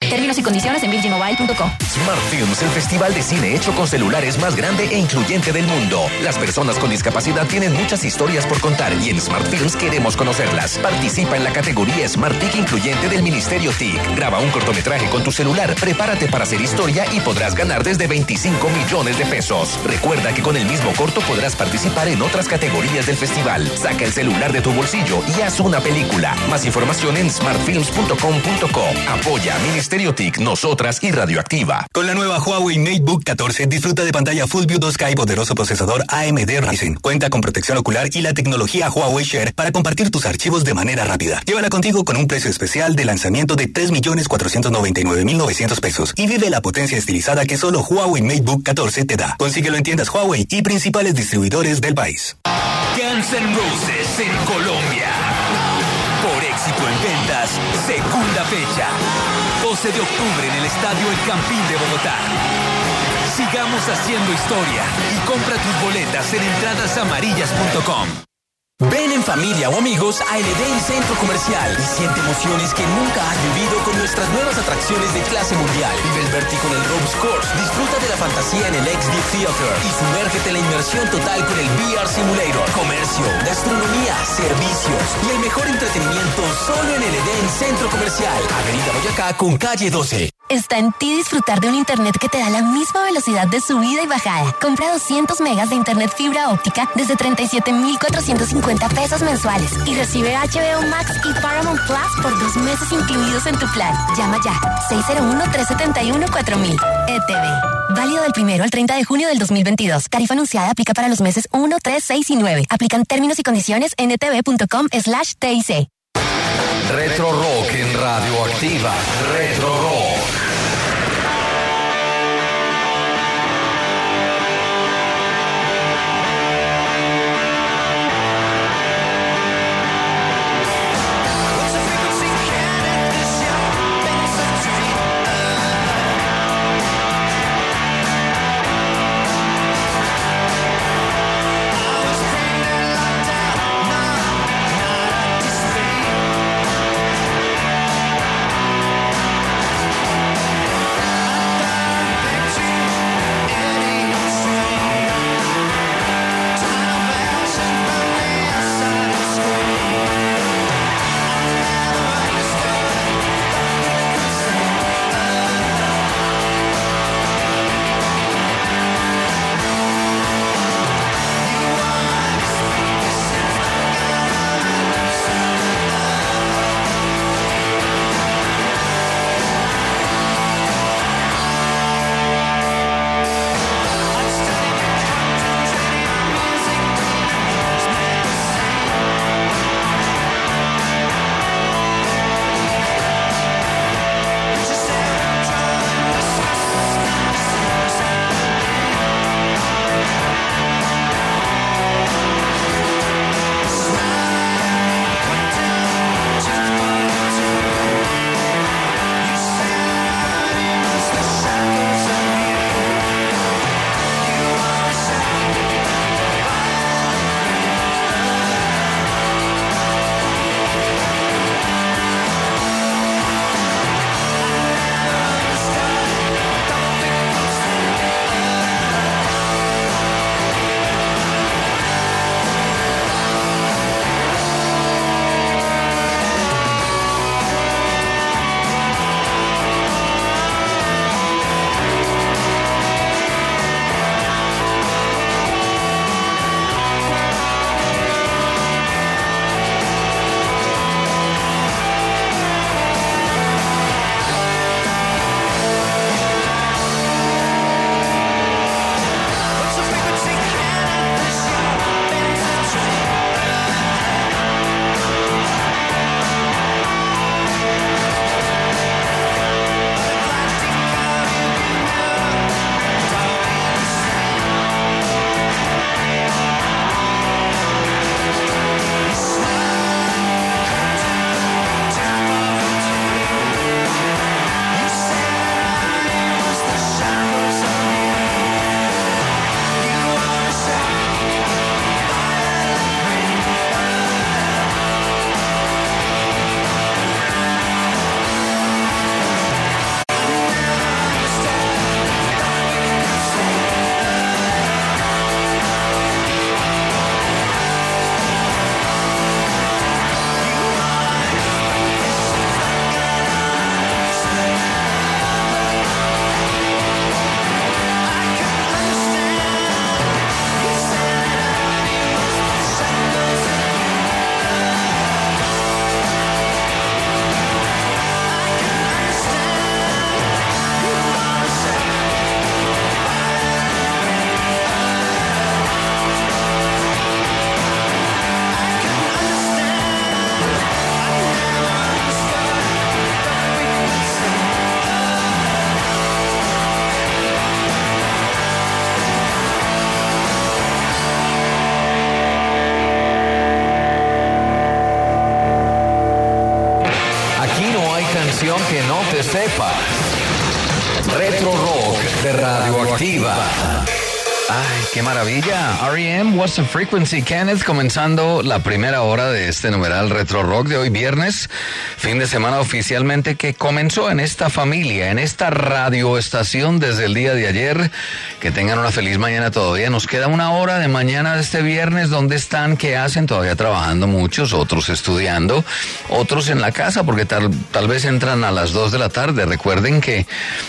Términos y condiciones en virginmobile.com. Smart Films, el festival de cine hecho con celulares más grande e incluyente del mundo. Las personas con discapacidad tienen muchas historias por contar y en Smart Films queremos conocerlas. Participa en la categoría Smart TIC incluyente del Ministerio TIC. Graba un cortometraje con tu celular, prepárate para hacer historia y podrás ganar desde 25 millones de pesos. Recuerda que con el mismo corto podrás participar en otras categorías del festival. Saca el celular de tu bolsillo y haz una película. Más información en smartfilms.com.co. Apoya Ministerio TIC, nosotras y Radioactiva. Con la nueva Huawei MateBook 14 disfruta de pantalla Full View 2K y poderoso procesador AMD Ryzen. Cuenta con protección ocular y la tecnología Huawei Share para compartir tus archivos de manera rápida. Llévala contigo con un precio especial de lanzamiento de 3.499.900 pesos y vive la potencia estilizada que solo Huawei MateBook 14 te da. Consíguelo en tiendas Huawei y principales distribuidores del país. Guns N' Roses en Colombia. Por éxito en ventas, segunda fecha. 12 de octubre en el Estadio El Campín de Bogotá. Sigamos haciendo historia y compra tus boletas en entradasamarillas.com. Ven en familia o amigos a Edén Centro Comercial y siente emociones que nunca has vivido con nuestras nuevas atracciones de clase mundial. Vive el vértigo en el Ropes Course, disfruta de la fantasía en el XD Theater y sumérgete en la inmersión total con el VR Simulator. Comercio, gastronomía, servicios y el mejor entretenimiento solo en el Edén Centro Comercial. Avenida Boyacá con calle 12. Está en ti disfrutar de un internet que te da la misma velocidad de subida y bajada. Compra 200 megas de internet fibra óptica desde 37,450 pesos mensuales y recibe HBO Max y Paramount Plus por 2 meses incluidos en tu plan. Llama ya, 601-371-4000. ETV. Válido del 1 al 30 de junio del 2022. Tarifa anunciada aplica para los meses 1, 3, 6 y 9. Aplican términos y condiciones en etv.com/TIC. Retro Rock en Radioactiva. Retro Rock. que no te sepas. Retro Rock de Radioactiva. Ay, qué maravilla. R.E.M., What's the Frequency, Kenneth, comenzando la primera hora de este numeral Retro Rock de hoy viernes, fin de semana oficialmente que comenzó en esta familia, en esta radioestación desde el día de ayer. Que tengan una feliz mañana todavía. Nos queda una hora de mañana de este viernes. ¿Dónde están? ¿Qué hacen? Todavía trabajando muchos, otros estudiando, otros en la casa porque tal vez entran a las 2 de la tarde. Recuerden que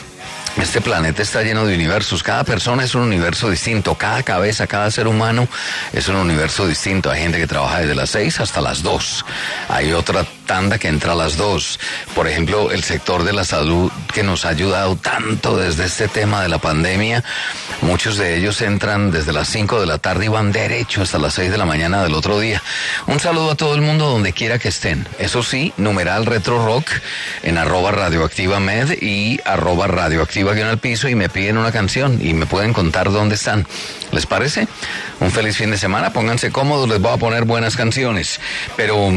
este planeta está lleno de universos. Cada persona es un universo distinto. Cada cabeza, cada ser humano es un universo distinto. Hay gente que trabaja desde las 6 hasta las 2. Hay otra tanda que entra a las 2. Por ejemplo, el sector de la salud que nos ha ayudado tanto desde este tema de la pandemia. Muchos de ellos entran desde las 5 de la tarde y van derecho hasta las 6 de la mañana del otro día. Un saludo a todo el mundo donde quiera que estén. Eso sí, numeral Retro Rock en @radioactivamed y @radioactiva_al-piso y me piden una canción y me pueden contar dónde están. ¿Les parece? Un feliz fin de semana, pónganse cómodos, les voy a poner buenas canciones. Pero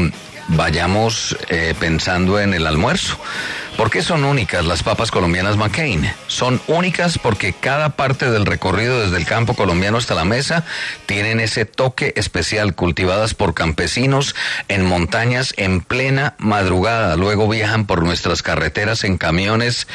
vayamos pensando en el almuerzo. ¿Por qué son únicas las papas colombianas McCain? Son únicas porque cada parte del recorrido desde el campo colombiano hasta la mesa tienen ese toque especial, cultivadas por campesinos en montañas en plena madrugada. Luego viajan por nuestras carreteras en camiones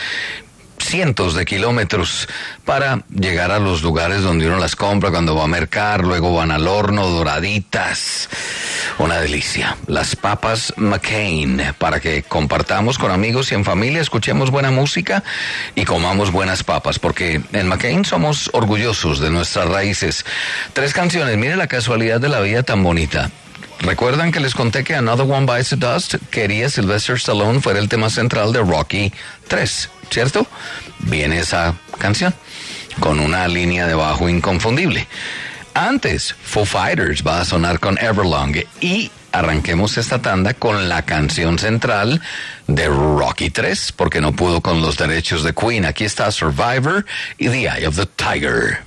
cientos de kilómetros para llegar a los lugares donde uno las compra cuando va a mercar, luego van al horno doraditas. Una delicia. Las papas McCain, para que compartamos con amigos y en familia, escuchemos buena música y comamos buenas papas, porque en McCain somos orgullosos de nuestras raíces. 3 canciones, mire la casualidad de la vida tan bonita. ¿Recuerdan que les conté que Another One Bites the Dust quería Sylvester Stallone fuera el tema central de Rocky 3, ¿cierto? Viene esa canción con una línea de bajo inconfundible. Antes, Foo Fighters va a sonar con Everlong y arranquemos esta tanda con la canción central de Rocky 3 porque no pudo con los derechos de Queen. Aquí está Survivor y The Eye of the Tiger.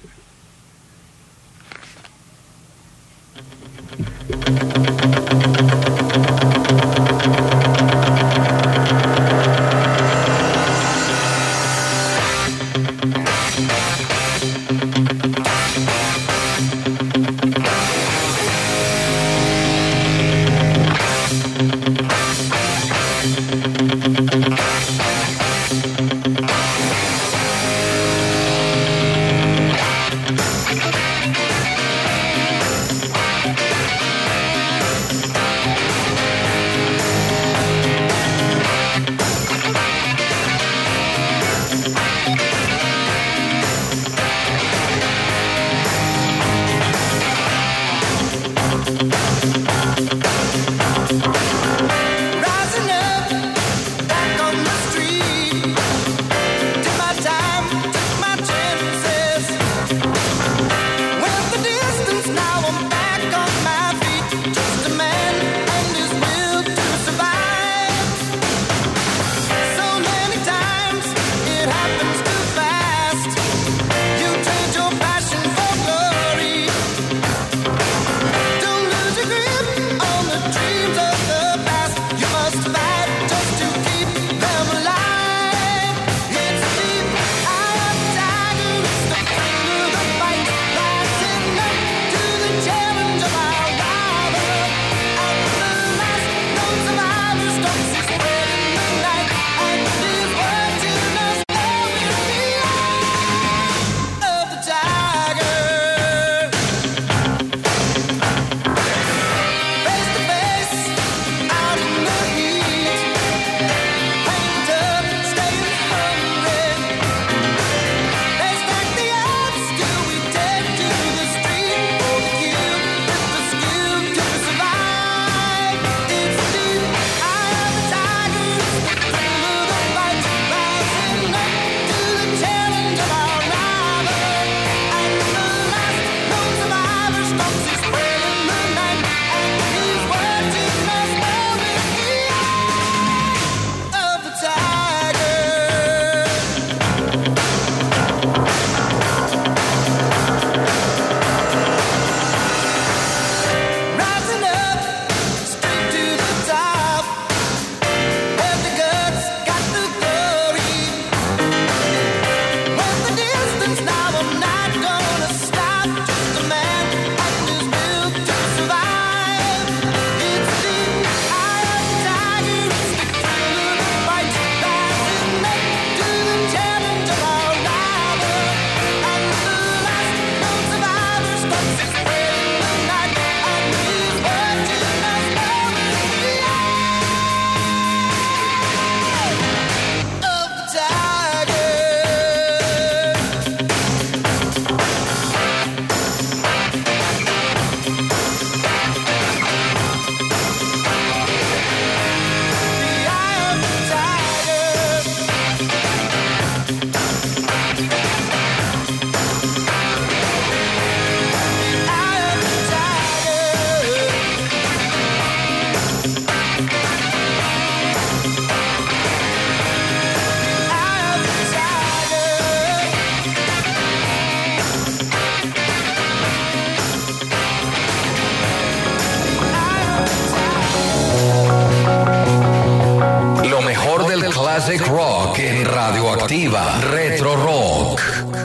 classic rock en Radioactiva. Retro Rock.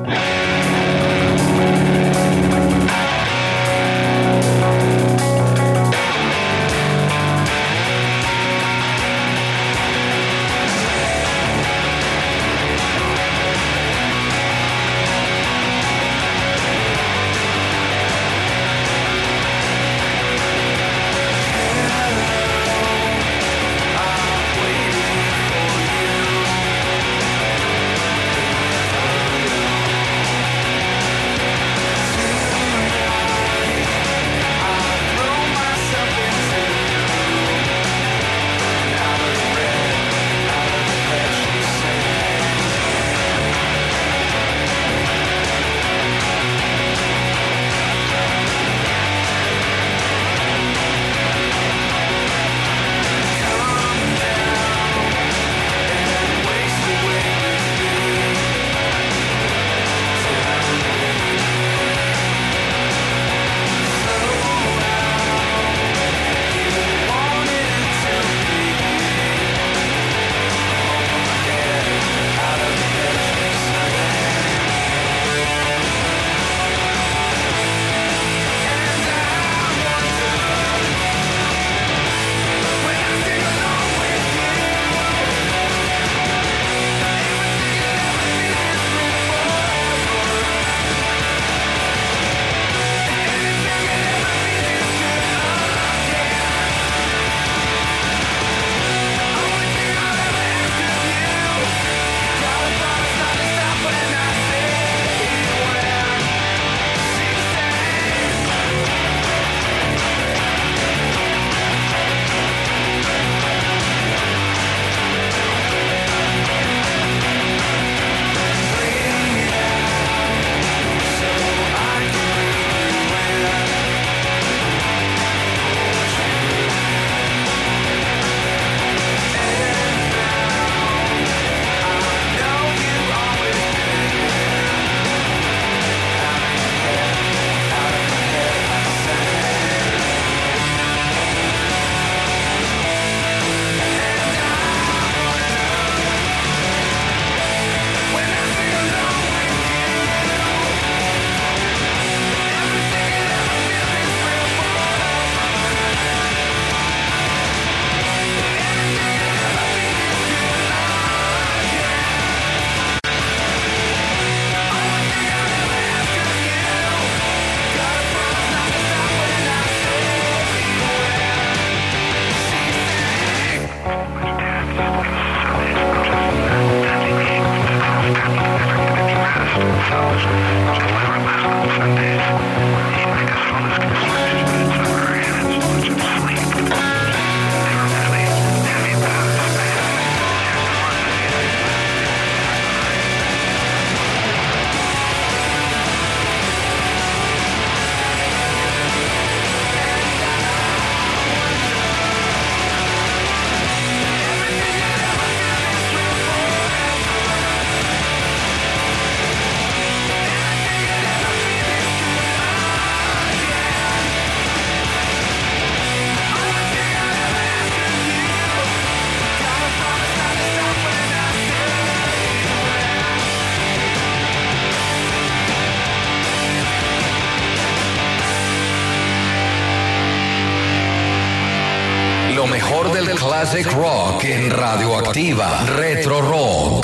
Lo mejor del classic rock en Radioactiva. Retro Rock.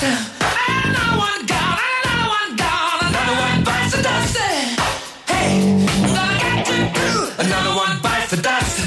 Another one gone, another one gone, another one bites the dust. Hey, I'm gonna get to do. Another one bites the dust.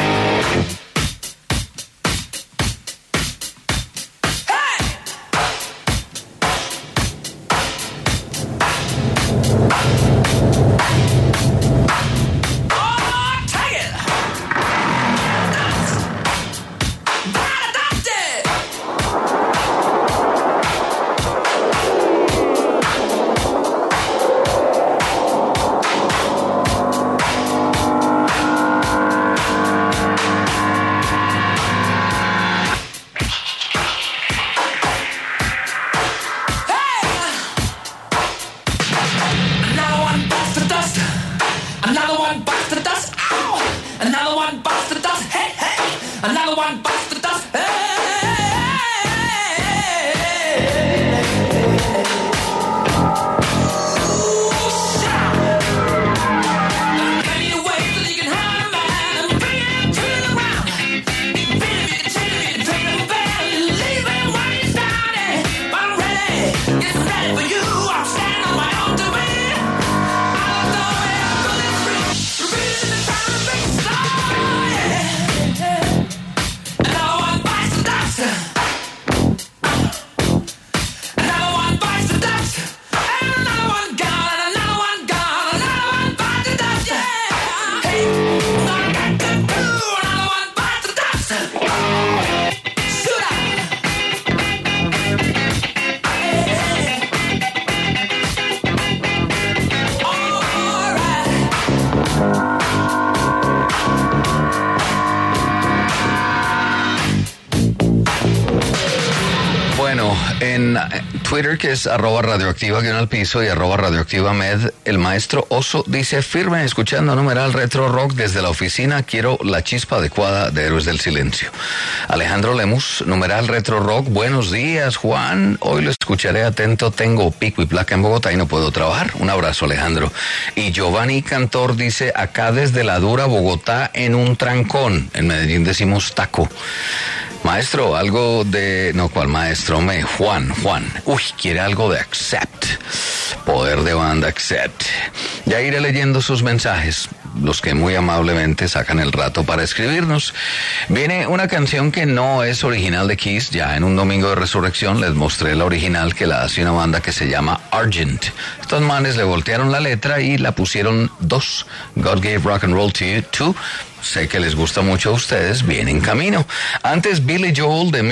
En Twitter, que es @radioactiva_al-piso y @radioactivamed, el maestro Oso dice: firme escuchando numeral Retro Rock desde la oficina, quiero la chispa adecuada de Héroes del Silencio. Alejandro Lemus, numeral Retro Rock, buenos días Juan, hoy lo escucharé atento, tengo pico y placa en Bogotá y no puedo trabajar. Un abrazo, Alejandro. Y Giovanni Cantor dice: acá desde la dura Bogotá en un trancón, en Medellín decimos taco. Maestro, algo de... No, ¿cuál maestro? Juan. Uy, quiere algo de Accept. Poder de banda Accept. Ya iré leyendo sus mensajes, los que muy amablemente sacan el rato para escribirnos. Viene una canción que no es original de Kiss. Ya en un domingo de resurrección les mostré la original, que la hace una banda que se llama Argent. Estos manes le voltearon la letra y la pusieron 2. God Gave Rock and Roll to You 2. Sé que les gusta mucho a ustedes, viene en camino. Antes, Billy Joel, de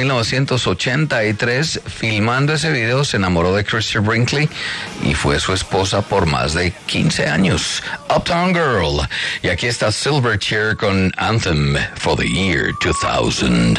1983, filmando ese video, se enamoró de Christy Brinkley y fue su esposa por más de 15 años. Uptown Girl. Y aquí está Silverchair con Anthem for the Year 2000.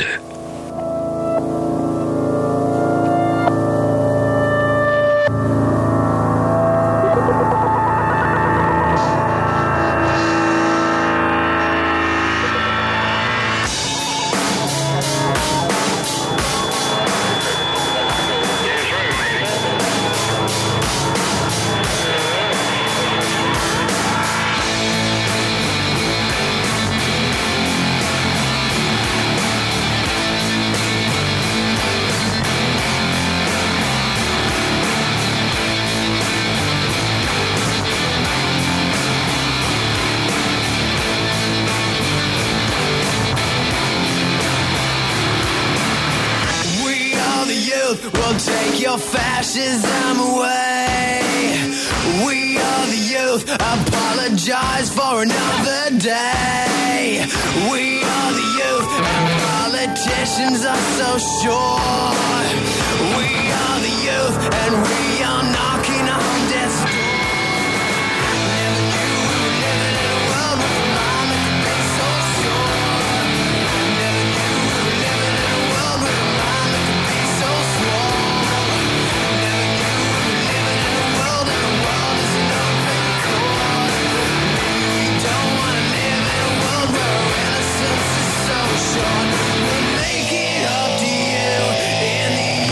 We'll take your fascism away. We are the youth, apologize for another day. We are the youth, and politicians are so sure. We are the youth, and we are knocking on death's door. Never knew we were living in a world with a mind that could be so sure. Never knew we were living in a world with a mind that could be so strong. Never knew we were living in a world, and the world is an open court. Maybe we don't want to live in a world where our innocence is so short. We'll make it up to you in the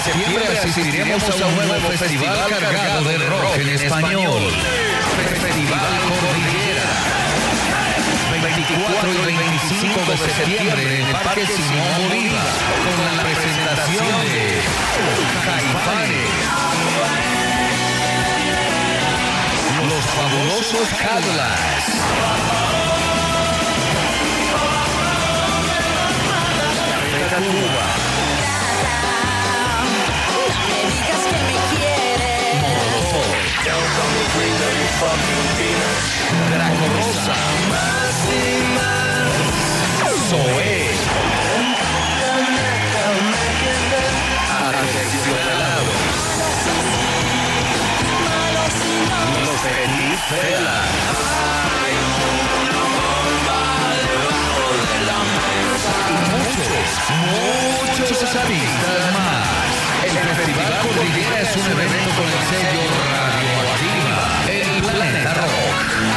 septiembre asistiremos a un nuevo festival cargado de rock en español. Festival Cordillera. 24 y 25 de septiembre en el Parque Simón Bolívar, con la presentación de Caifanes, Los Fabulosos Cadillacs, Café Tacuba, Draco Rosa, Zoé, Aterciopelado, Los Feliz-Fela, y muchos artistas más. El Festival Cordillera es un evento con el sello Radioactiva, el Planeta Rock.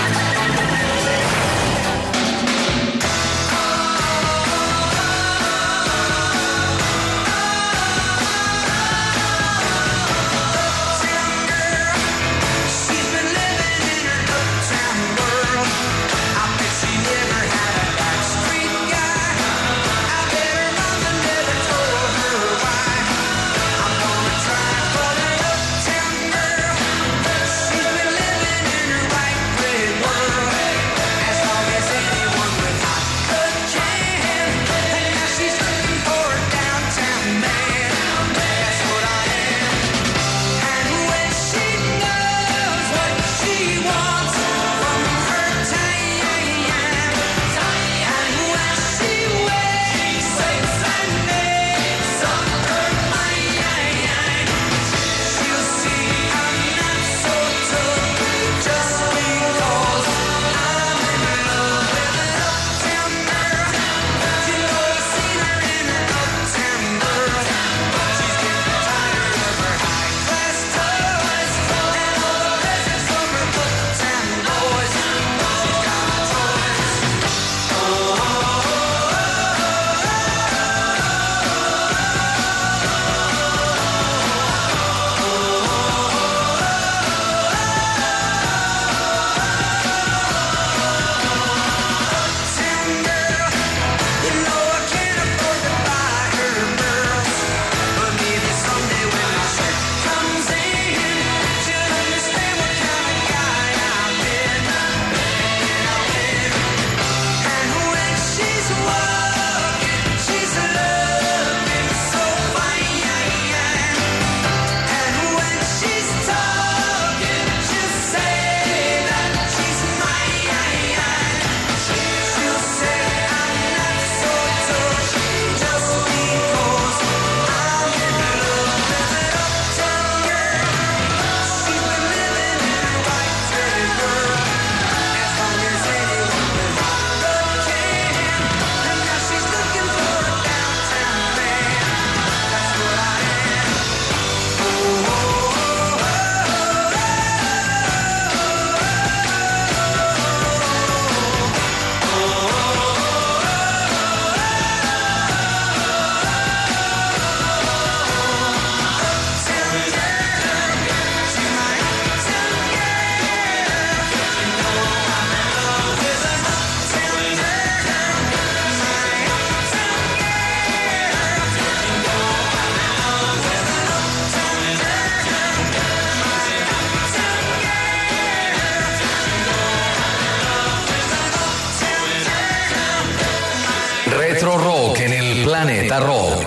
Retro Rock en el Planeta Rock.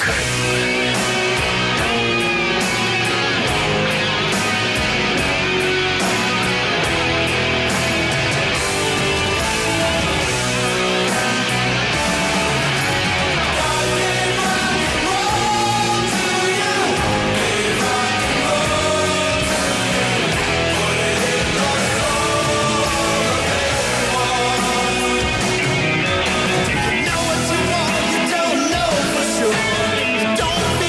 Don't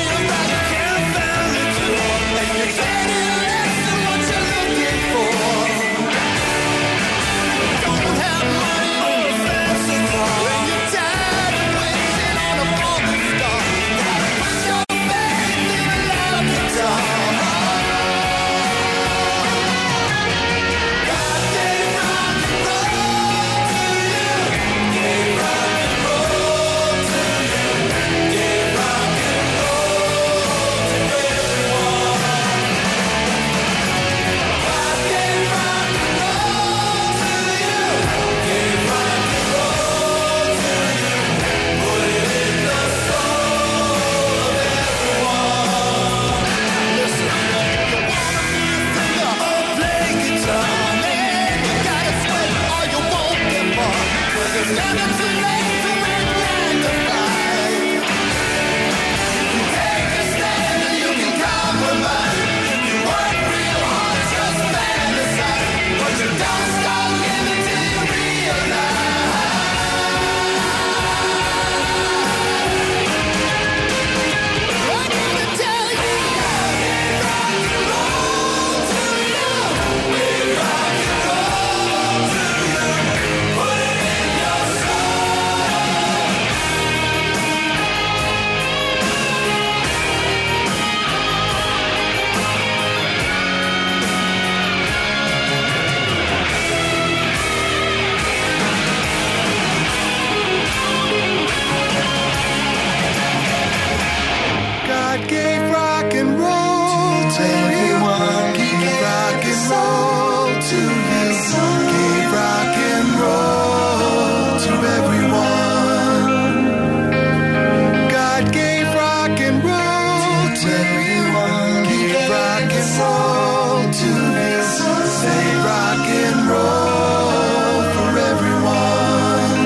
soul to you. Say rock and roll for everyone.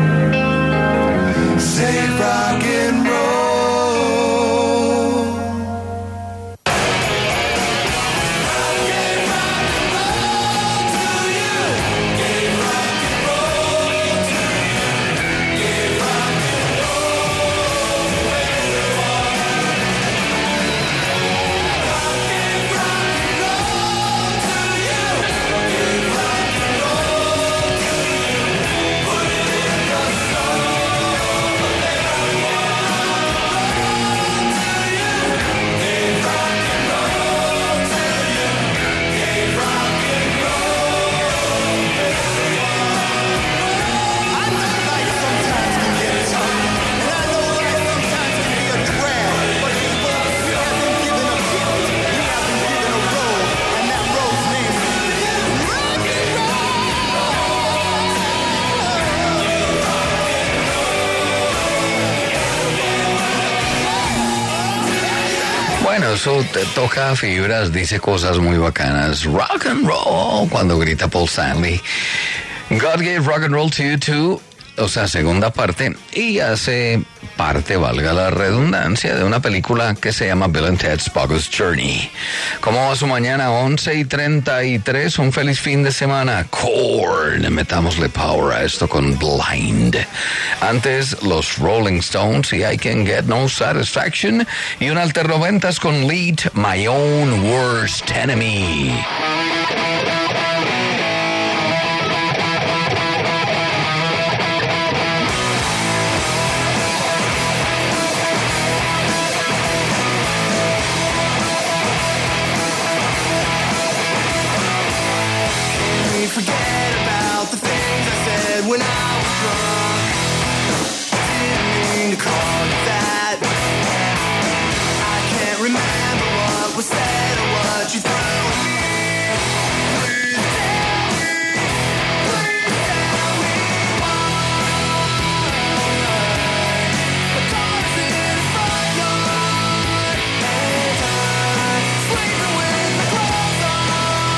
Say rock and roll. Bueno, eso te toca fibras, dice cosas muy bacanas. Rock and roll, cuando grita Paul Stanley. God gave rock and roll to you too. O sea, segunda parte, y hace parte, valga la redundancia, de una película que se llama Bill and Ted's Bogus Journey. ¿Cómo va su mañana? 11:33, un feliz fin de semana. Korn, metámosle power a esto con Blind. Antes, los Rolling Stones y I Can Get No Satisfaction, y un alternoventas con Lead, My Own Worst Enemy. Forget about the things I said when I was drunk. Didn't mean to call you that. I can't remember what was said or what you threw at me. Please tell me why. The car's in the front yard, and I'm sleeping with my clothes on.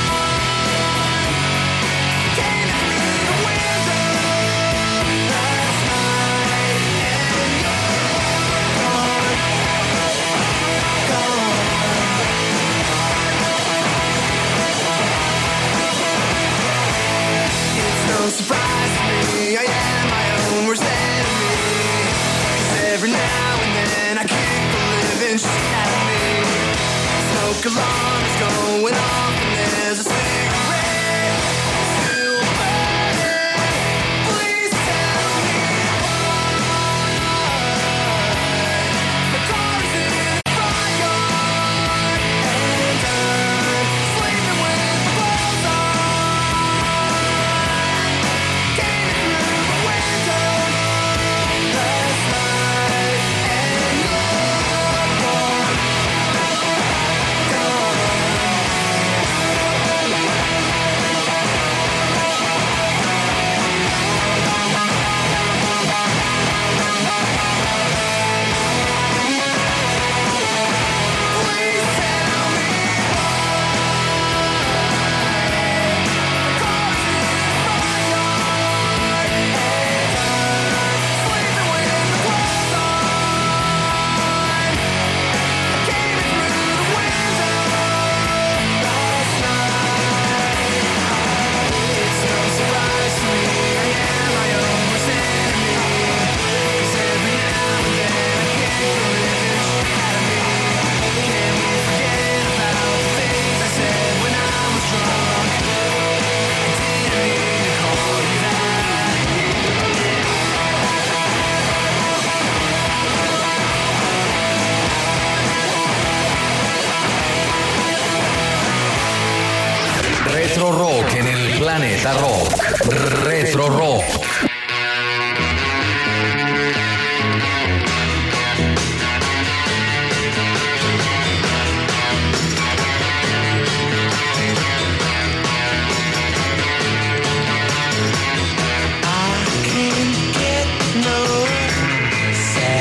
Surprise to me, I am my own worst enemy. 'Cause every now and then I kick the living shit out of me. Smoke alarm is going off and there's a cigarette still burning. Please tell me why. The car's in the front yard, and I'm sleeping with the clothes on. Retro Rock en el Planeta Rock. Retro Rock.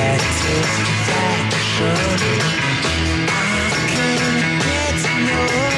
I can get no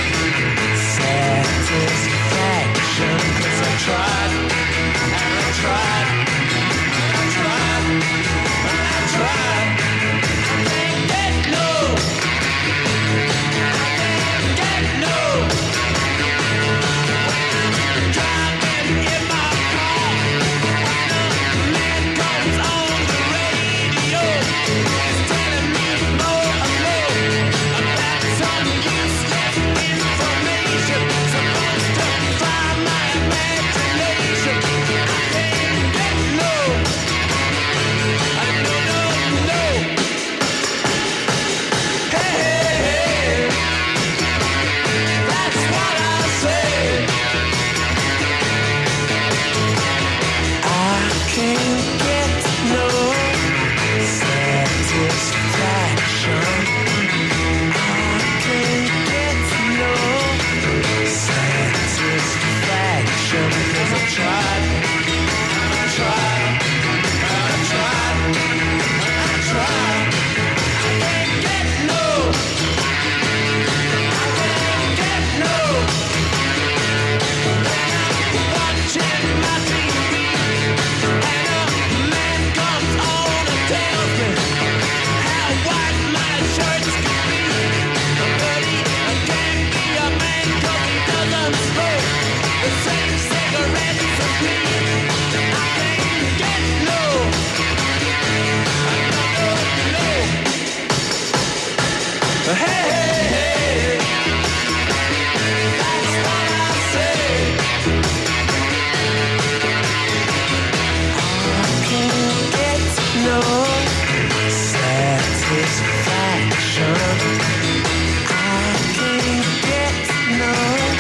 satisfaction. I can't get no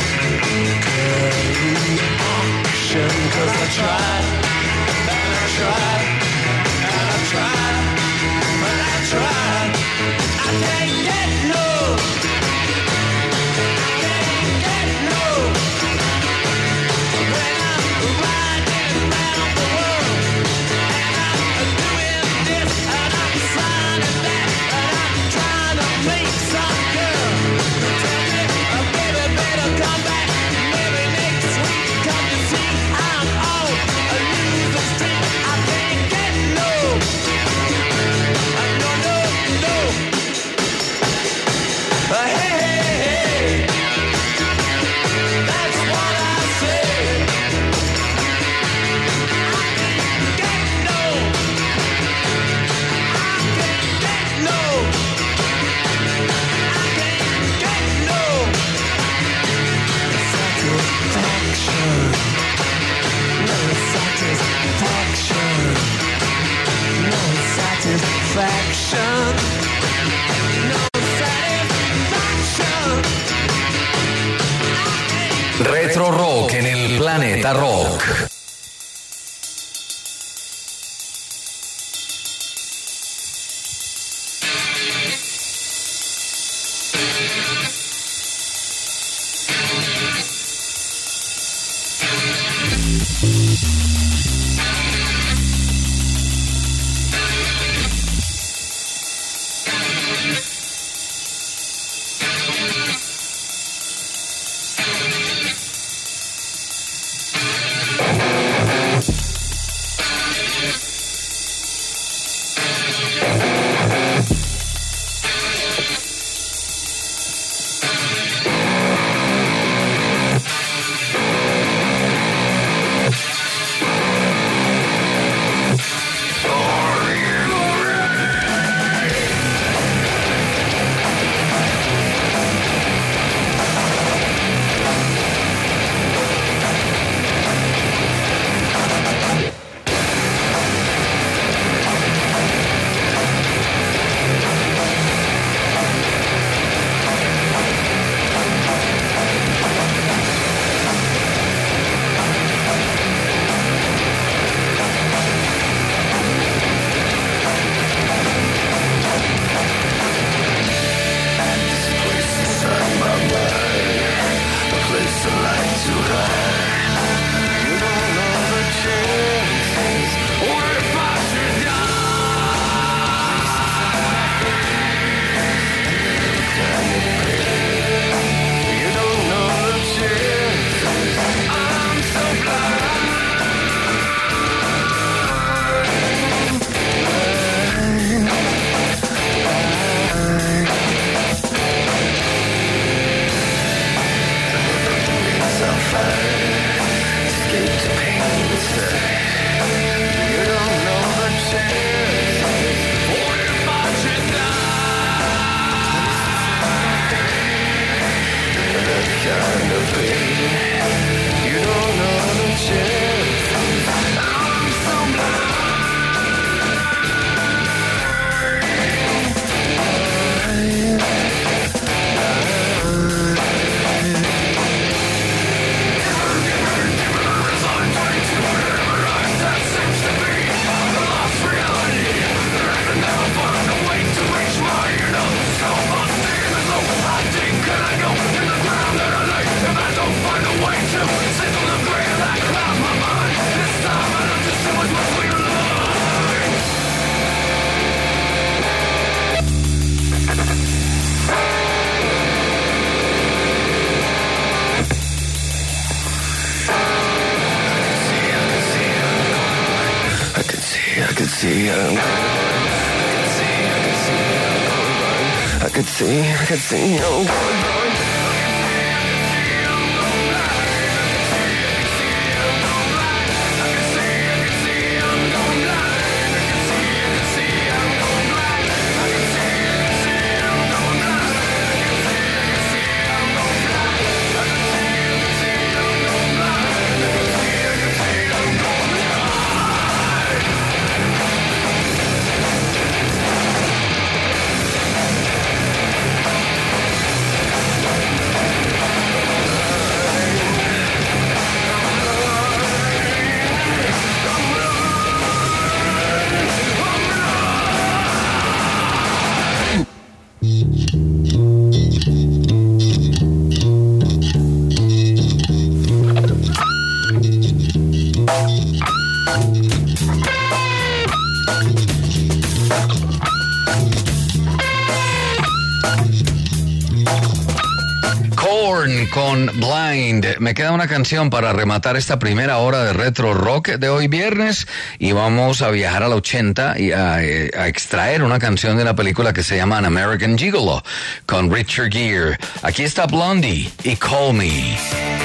reaction, 'cause I tried, and I tried, and I tried, but I tried. I can't get no. I can't get no. When I'm riding around the world, and I'm doing this, and I'm signing that, and I'm trying to make some girl tell me, baby, better come back, maybe next week, 'cause you see, I'm on a losing streak. I can't get no. No, no, no. Hey, hey, hey. That's what I said. I can't get no. I can't get no. I can't get no satisfaction. No satisfaction. No satisfaction. No satisfaction. Retro Rock en el Planeta Rock. I could see, oh, Con Blind. Me queda una canción para rematar esta primera hora de Retro Rock de hoy viernes y vamos a viajar al 80 y a extraer una canción de la película que se llama An American Gigolo con Richard Gere. Aquí está Blondie y Call Me.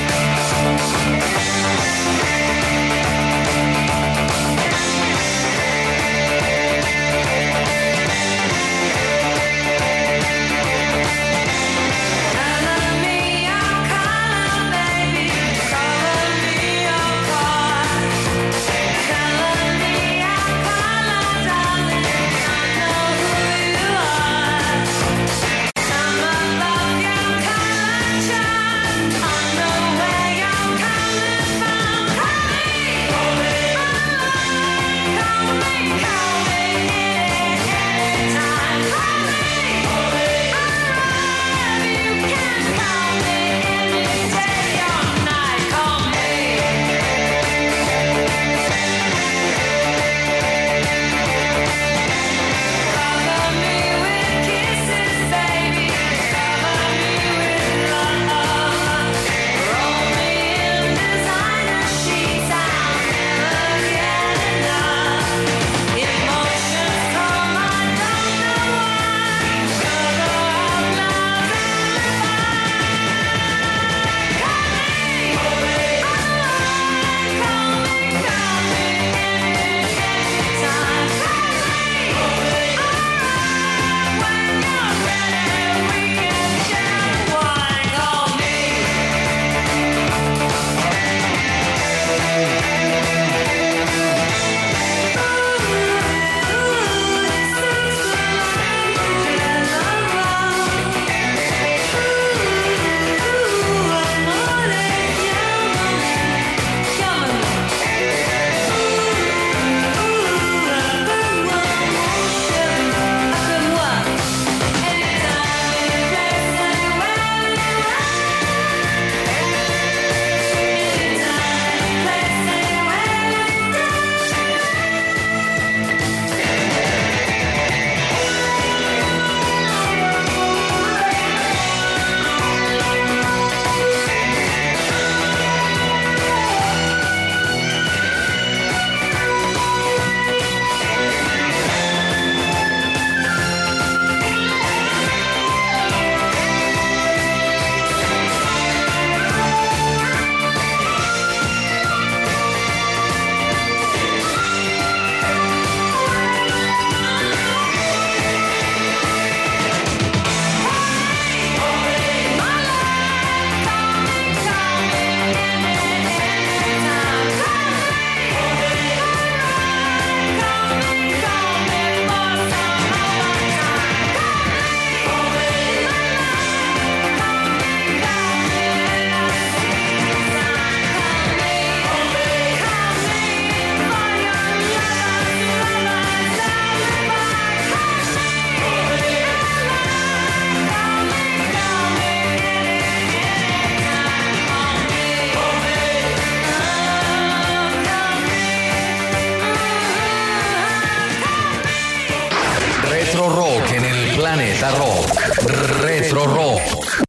Planeta Rock. Retro Rock.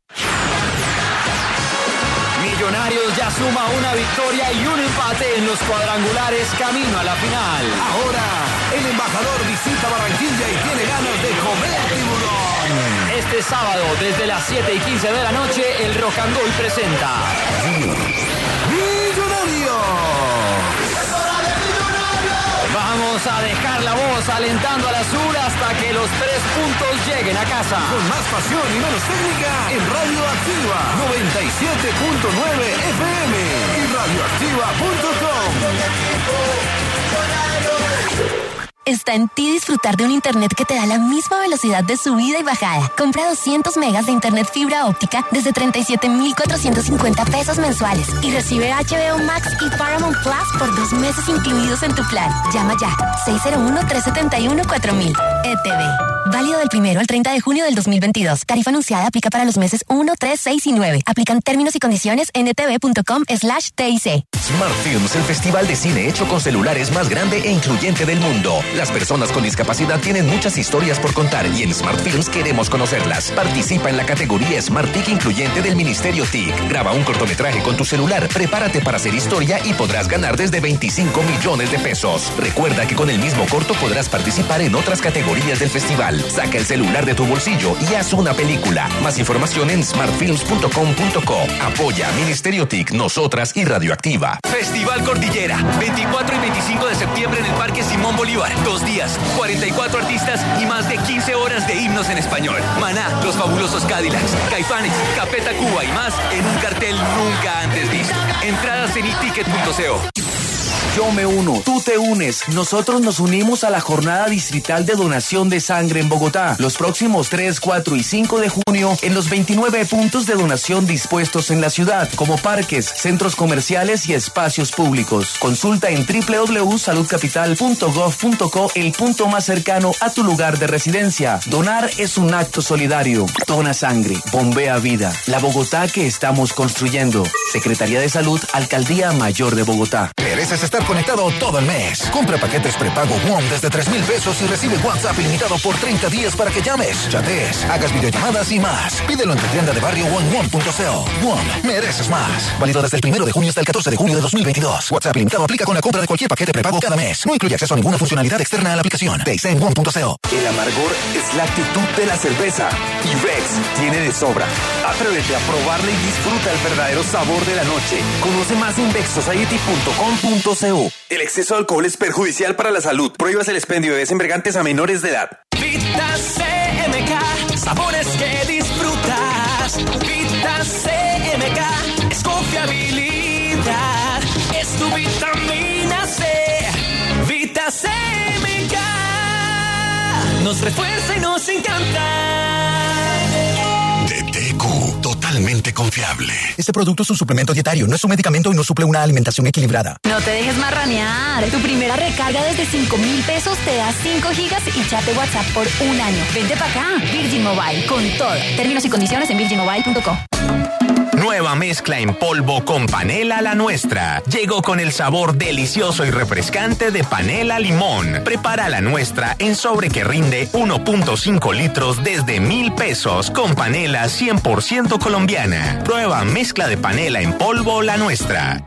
Millonarios ya suma una victoria y un empate en los cuadrangulares camino a la final. Ahora, el embajador visita Barranquilla y tiene ganas de comer tiburón. Este sábado, desde las 7:15 de la noche, el Rock and Roll presenta ¡Millonario! Vamos a dejar la voz alentando al azul hasta que los 3 puntos lleguen a casa. Con más pasión y menos técnica en Radio Activa 97.9 FM y radioactiva.com. Está en ti disfrutar de un internet que te da la misma velocidad de subida y bajada. Compra 200 megas de internet fibra óptica desde 37,450 pesos mensuales y recibe HBO Max y Paramount Plus por 2 meses incluidos en tu plan. Llama ya. 601-371-4000. ETV. Válido del 1 al 30 de junio del 2022. Tarifa anunciada aplica para los meses 1, 3, 6 y 9. Aplican términos y condiciones en etv.com/TIC. Smart Films, el festival de cine hecho con celulares más grande e incluyente del mundo. Las personas con discapacidad tienen muchas historias por contar y en Smart Films queremos conocerlas. Participa en la categoría Smart TIC incluyente del Ministerio TIC. Graba un cortometraje con tu celular, prepárate para hacer historia y podrás ganar desde 25 millones de pesos. Recuerda que con el mismo corto podrás participar en otras categorías del festival. Saca el celular de tu bolsillo y haz una película. Más información en smartfilms.com.co. Apoya Ministerio TIC, Nosotras y Radioactiva. Festival Cordillera, 24 y 25 de septiembre en el Parque Simón Bolívar. 2 días, 44 artistas y más de 15 horas de himnos en español. Maná, Los Fabulosos Cadillacs, Caifanes, Capeta Cuba y más en un cartel nunca antes visto. Entradas en iticket.co. Yo me uno, tú te unes, nosotros nos unimos a la jornada distrital de donación de sangre en Bogotá, los próximos 3, 4 y 5 de junio en los 29 puntos de donación dispuestos en la ciudad, como parques, centros comerciales y espacios públicos. Consulta en www.saludcapital.gov.co el punto más cercano a tu lugar de residencia. Donar es un acto solidario. Dona sangre, bombea vida. La Bogotá que estamos construyendo. Secretaría de Salud, Alcaldía Mayor de Bogotá. Mereces estar conectado todo el mes. Compra paquetes prepago WOM desde 3,000 pesos y recibe WhatsApp ilimitado por 30 días para que llames, chatees, hagas videollamadas y más. Pídelo en tu tienda de barrio o en WOM.co. WOM, mereces más. Válido desde el 1 de junio hasta el 14 de junio de 2022. WhatsApp ilimitado aplica con la compra de cualquier paquete prepago cada mes. No incluye acceso a ninguna funcionalidad externa a la aplicación. Te en WOM.co. El amargor es la actitud de la cerveza y Rex tiene de sobra. Atrévete a probarla y disfruta el verdadero sabor de la noche. Conoce más en vexsociety.com.co. El exceso de alcohol es perjudicial para la salud. Prohíbas el expendio de bebidas embriagantes a menores de edad. Vita CMK, sabores que disfrutas. Vita CMK, es confiabilidad. Es tu vitamina C. Vita CMK, nos refuerza y nos encanta. DTQ, totalmente confiable. Este producto es un suplemento dietario, no es un medicamento y no suple una alimentación equilibrada. No te dejes marranear. Tu primera recarga desde 5,000 pesos te da 5 gigas y chat de WhatsApp por 1 año. Vente para acá. Virgin Mobile, con todo. Términos y condiciones en virginmobile.co. Nueva mezcla en polvo con panela La Nuestra. Llegó con el sabor delicioso y refrescante de panela limón. Prepara La Nuestra en sobre que rinde 1.5 litros desde 1,000 pesos con panela 100% colombiana. Prueba mezcla de panela en polvo La Nuestra.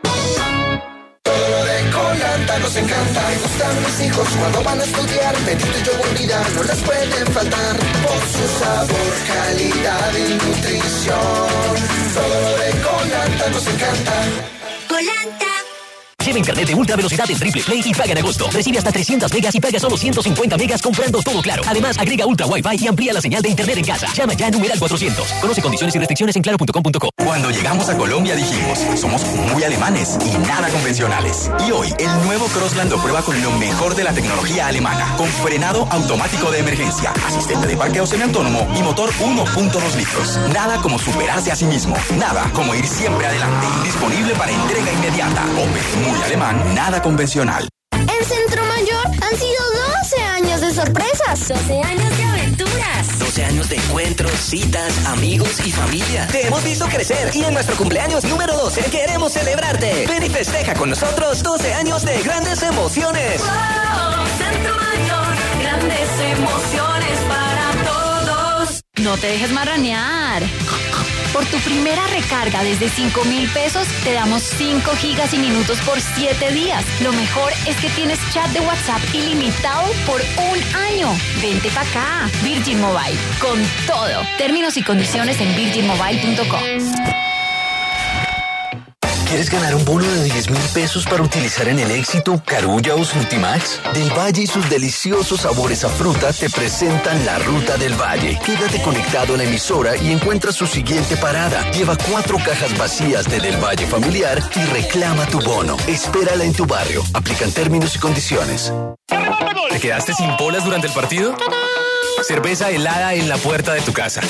Todo lo de Colanta nos encanta. Me gustan mis hijos cuando van a estudiar. Bendito y yogur vida no les pueden faltar. Por su sabor, calidad y nutrición. Todo lo de Colanta nos encanta. Colanta. Lleva internet de ultra velocidad en Triple Play y paga en agosto. Recibe hasta 300 megas y paga solo 150 megas comprando todo Claro. Además, agrega ultra Wi-Fi y amplía la señal de internet en casa. Llama ya a numeral 400. Conoce condiciones y restricciones en claro.com.co. Cuando llegamos a Colombia dijimos, somos muy alemanes y nada convencionales. Y hoy, el nuevo Crossland lo prueba con lo mejor de la tecnología alemana. Con frenado automático de emergencia, asistente de parqueo semiautónomo y motor 1.2 litros. Nada como superarse a sí mismo. Nada como ir siempre adelante. Disponible para entrega inmediata. Opel, muy alemán, nada convencional. En Centro Mayor han sido 12 años de sorpresas. 12 años de aventuras. 12 años de encuentros, citas, amigos y familia. Te hemos visto crecer y en nuestro cumpleaños número 12 queremos celebrarte. Ven y festeja con nosotros 12 años de grandes emociones. Wow, Centro Mayor, grandes emociones para todos. No te dejes marranear. Por tu primera recarga desde 5,000 pesos, te damos 5 gigas y minutos por 7 días. Lo mejor es que tienes chat de WhatsApp ilimitado por 1 año. Vente para acá. Virgin Mobile, con todo. Términos y condiciones en virginmobile.co. ¿Quieres ganar un bono de 10.000 pesos para utilizar en el Éxito, Carulla o Nutimax? Del Valle y sus deliciosos sabores a fruta te presentan la Ruta del Valle. Quédate conectado a la emisora y encuentra su siguiente parada. Lleva 4 cajas vacías de Del Valle familiar y reclama tu bono. Espérala en tu barrio. Aplican términos y condiciones. ¿Te quedaste sin bolas durante el partido? Cerveza helada en la puerta de tu casa.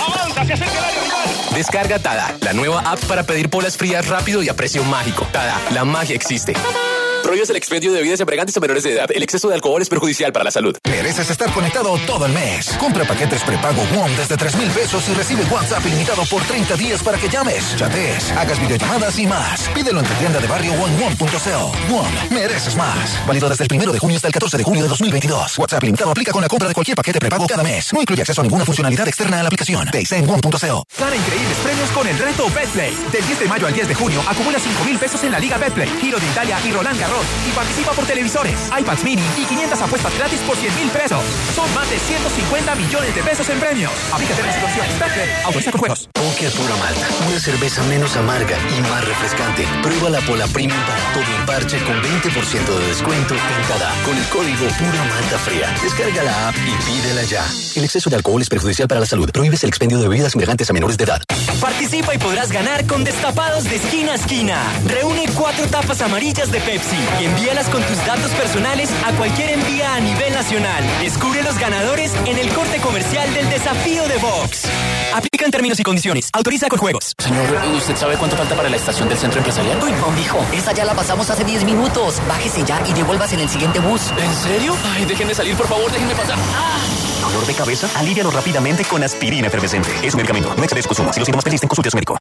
Descarga Tada, la nueva app para pedir polas frías rápido y a precio mágico. Tada, la magia existe. Prohíbes el expendio de bebidas embriagantes a menores de edad. El exceso de alcohol es perjudicial para la salud. Mereces estar conectado todo el mes. Compra paquetes prepago WOM desde 3,000 pesos y recibe WhatsApp ilimitado por 30 días para que llames, chatees, hagas videollamadas y más. Pídelo en tu tienda de barrio o en WOM.co. WOM, mereces más. Válido desde el 1 de junio hasta el 14 de junio de 2022. WhatsApp ilimitado aplica con la compra de cualquier paquete prepago cada mes. No incluye acceso a ninguna funcionalidad externa a la aplicación. Te en WOM.co. Gana increíbles premios con el reto Betplay. Del 10 de mayo al 10 de junio acumula 5,000 pesos en la Liga Betplay, Giro de Italia y Roland Garros. Y participa por televisores, iPads mini y 500 apuestas gratis por 100,000 pesos. Son más de 150 millones de pesos en premios. Aplícate las condiciones. Betplay. Autoriza con juegos. Póker Pura Malta. Una cerveza menos amarga y más refrescante. Prueba la Pola Premium para todo el parche con 20% de descuento en cada. Con el código Pura Malta Fría. Descarga la app y pídela ya. El exceso de alcohol es perjudicial para la salud. Prohíbes el expendio de bebidas embriagantes a menores de edad. Participa y podrás ganar con destapados de esquina a esquina. Reúne 4 tapas amarillas de Pepsi y envíalas con tus datos personales a cualquier envía a nivel nacional. Descubre los ganadores en el corte comercial del desafío de Vox. Aplican términos y condiciones. Autoriza con juegos. Señor, ¿usted sabe cuánto falta para la estación del centro empresarial? Uy, no, mijo. Esa ya la pasamos hace 10 minutos. Bájese ya y devuélvase en el siguiente bus. ¿En serio? Ay, déjenme salir, por favor, déjenme pasar. ¿Dolor de cabeza? Alívialo rápidamente con aspirina efervescente. Es un medicamento. No excedes consumo. Si los síntomas persisten, consulte a su médico.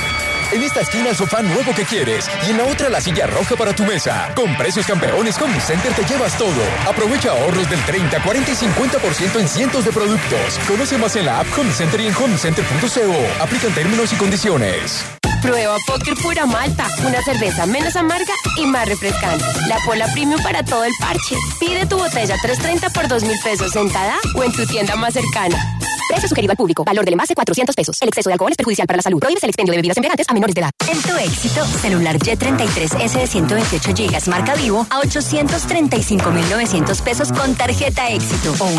En esta esquina el sofá nuevo que quieres y en la otra la silla roja para tu mesa. Con precios campeones Home Center te llevas todo. Aprovecha ahorros del 30, 40 y 50% en cientos de productos. Conoce más en la app Home Center y en homecenter.co. Aplican términos y condiciones. Prueba Póker Pura Malta, una cerveza menos amarga y más refrescante. La Pola Premium para todo el parche. Pide tu botella 330 por 2,000 pesos en Tada o en tu tienda más cercana. Precio sugerido al público. Valor del envase 400 pesos. El exceso de alcohol es perjudicial para la salud. Prohíbes el expendio de bebidas embriagantes a menores de edad. En tu Éxito, celular Y33S de 128 GB marca Vivo a 835,900 pesos con tarjeta Éxito o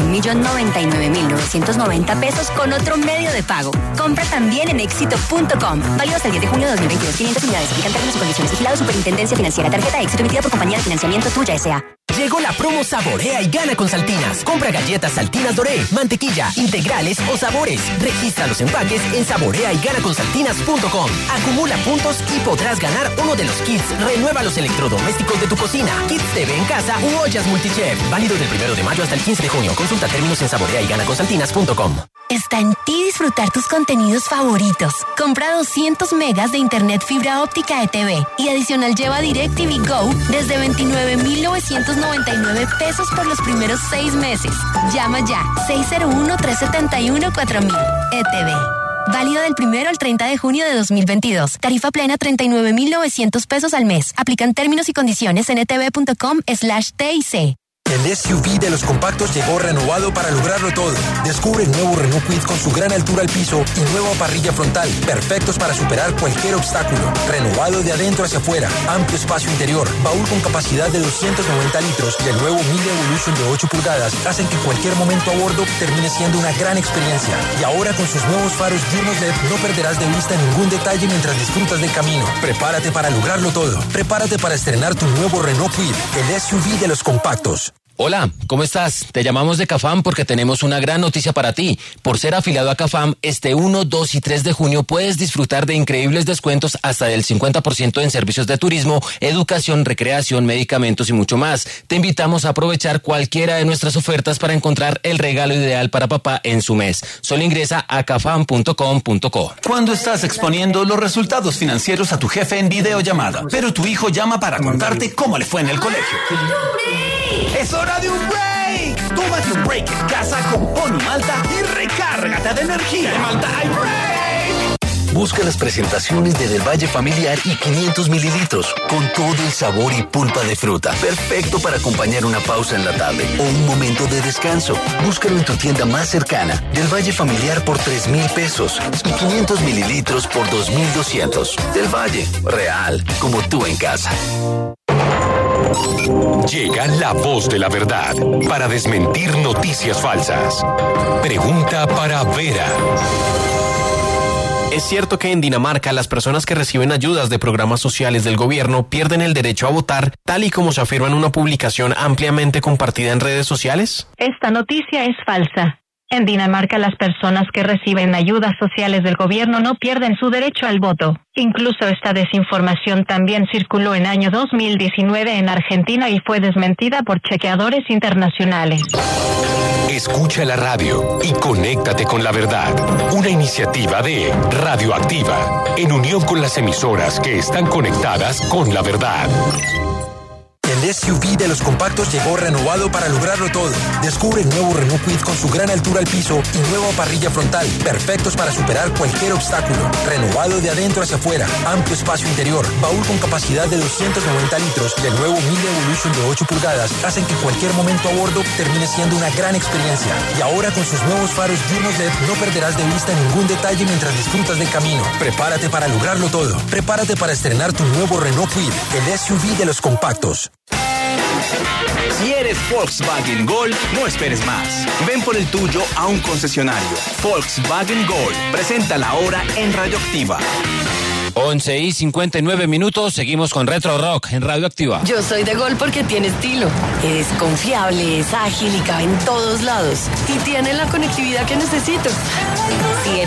1,099,990 pesos con otro medio de pago. Compra también en éxito.com. Válido hasta el 10 de junio de 2022. 500 unidades. Aplican términos y condiciones. Vigilado Superintendencia Financiera. Tarjeta Éxito emitida por compañía de financiamiento Tuya S.A. Llegó la promo Saborea y gana con Saltinas. Compra galletas Saltinas Doré, mantequilla, integrales o sabores. Registra los empaques en saboreayganaconsaltinas.com. Acumula puntos y podrás ganar uno de los kits. Renueva los electrodomésticos de tu cocina. Kits TV en casa u ollas Multichef. Válido del 1 de mayo hasta el 15 de junio. Consulta términos en saboreayganaconsaltinas.com. Está en ti disfrutar tus contenidos favoritos. Compra 200 megas de internet fibra óptica ETV y adicional lleva DirecTV Go desde 29,999 pesos por los primeros 6 meses. Llama ya 601-371-4000. ETV. Válido del 1 al 30 de junio de 2022. Tarifa plena 39,900 pesos al mes. Aplican términos y condiciones en etv.com/TIC. El SUV de los compactos llegó renovado para lograrlo todo. Descubre el nuevo Renault Kwid con su gran altura al piso y nueva parrilla frontal, perfectos para superar cualquier obstáculo. Renovado de adentro hacia afuera, amplio espacio interior, baúl con capacidad de 290 litros y el nuevo Mille Evolution de 8 pulgadas hacen que cualquier momento a bordo termine siendo una gran experiencia. Y ahora con sus nuevos faros Gyrnos LED no perderás de vista ningún detalle mientras disfrutas del camino. Prepárate para lograrlo todo. Prepárate para estrenar tu nuevo Renault Kwid, el SUV de los compactos. Hola, ¿cómo estás? Te llamamos de CAFAM porque tenemos una gran noticia para ti. Por ser afiliado a CAFAM, este 1, 2 y 3 de junio puedes disfrutar de increíbles descuentos hasta del 50% en servicios de turismo, educación, recreación, medicamentos y mucho más. Te invitamos a aprovechar cualquiera de nuestras ofertas para encontrar el regalo ideal para papá en su mes. Solo ingresa a cafam.com.co. Cuando estás exponiendo los resultados financieros a tu jefe en videollamada, pero tu hijo llama para contarte cómo le fue en el colegio. ¡Es hora de un break! Tómate un break en casa con Pony Malta y recárgate de energía. ¡En Malta hay break! Busca las presentaciones de Del Valle Familiar y 500 mililitros, con todo el sabor y pulpa de fruta. Perfecto para acompañar una pausa en la tarde o un momento de descanso. Búscalo en tu tienda más cercana. Del Valle Familiar por 3,000 pesos y 500 mililitros por 2,200. Del Valle, real, como tú en casa. Llega la voz de la verdad para desmentir noticias falsas. Pregunta para Vera. ¿Es cierto que en Dinamarca las personas que reciben ayudas de programas sociales del gobierno pierden el derecho a votar, tal y como se afirma en una publicación ampliamente compartida en redes sociales? Esta noticia es falsa. En Dinamarca, las personas que reciben ayudas sociales del gobierno no pierden su derecho al voto. Incluso esta desinformación también circuló en año 2019 en Argentina y fue desmentida por chequeadores internacionales. Escucha la radio y conéctate con la verdad. Una iniciativa de Radioactiva, en unión con las emisoras que están conectadas con la verdad. El SUV de los compactos llegó renovado para lograrlo todo. Descubre el nuevo Renault Kwid con su gran altura al piso y nueva parrilla frontal, perfectos para superar cualquier obstáculo. Renovado de adentro hacia afuera, amplio espacio interior, baúl con capacidad de 290 litros y el nuevo Mille Evolution de 8 pulgadas hacen que cualquier momento a bordo termine siendo una gran experiencia. Y ahora con sus nuevos faros diurnos LED no perderás de vista ningún detalle mientras disfrutas del camino. Prepárate para lograrlo todo. Prepárate para estrenar tu nuevo Renault Kwid, el SUV de los compactos. Si eres Volkswagen Gol, no esperes más. Ven por el tuyo a un concesionario. Volkswagen Gol. Presenta la hora en Radioactiva. 11:59, seguimos con Retro Rock en Radioactiva. Yo soy de Gol porque tiene estilo. Es confiable, es ágil y cabe en todos lados. Y tiene la conectividad que necesito. Si eres